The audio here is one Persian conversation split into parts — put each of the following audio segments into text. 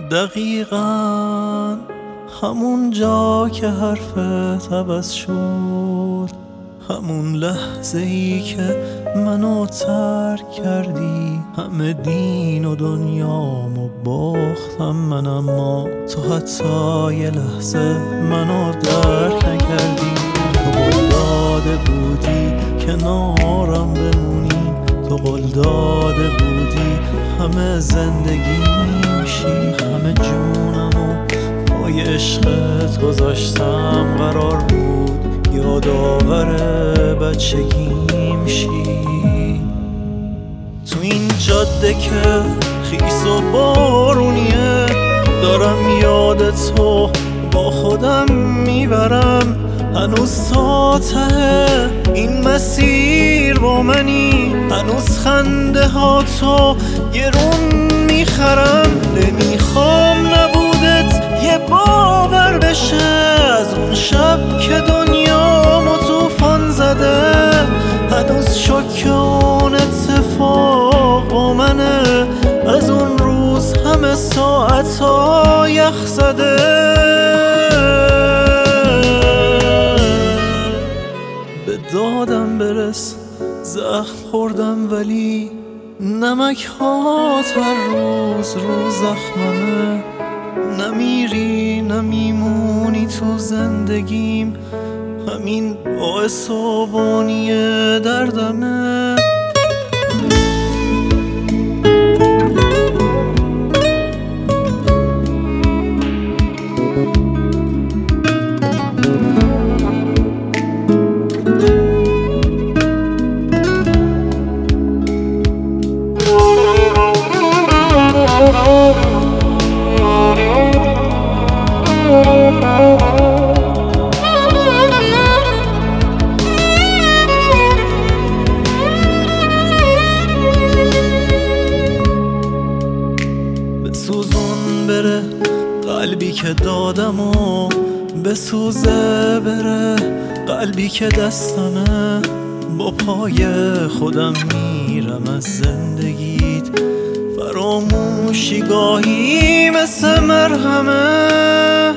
دقیقاً همون جا که حرفت عوض شد، همون لحظه ای که منو ترک کردی، همه دین و دنیامو باختم من، اما تو حتی یه لحظه منو درک نکردی. تو قول داده بودی کنارم بمونی، تو قول داده بودی همه زندگیم شی، همه جونمو پای عشقت گذاشتم، قرار بود یادآور بچگیم شی. تو این جاده که خیس و بارونیه، دارم یادتو با خودم میبرم، هنوز تا ته این مسیر با منی، هنوز خنده ها تو گرون میخرم. نمیخوام نبودت یه باور بشه، از اون شب که دنیامو طوفان زده، هنوز شوکه اون اتفاق با منه، از اون روز همه ساعت‌ها یخ زده. به دادم برس، زخم خوردم ولی نمک هات هر روز رو زخممه، نمیری نمیمونی تو زندگیم، همین باعث و بانی دردمه. بسوزون بره قلبی که دادم و بسوزه بره قلبی که دستمه، با پای خودم میرم از زندگیت، فراموشی گاهی مثل مرهمه.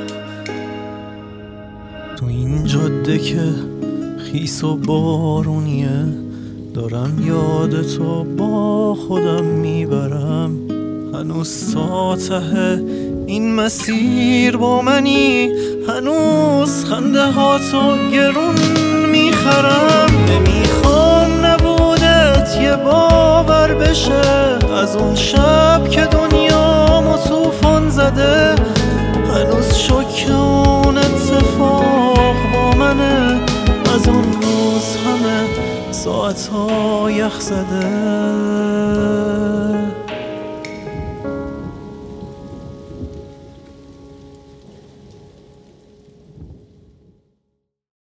تو این جاده که خیس و بارونیه، دارم یادتو با خودم میبرم، هنوز تا ته این مسیر با منی، هنوز خنده ها تو گرون میخرم. نمیخوام نبودت یه باور بشه، از اون شب که دنیامو طوفان زده، هنوز شوکه اون اتفاق با منه، از اون روز همه ساعت‌ها یخ زده.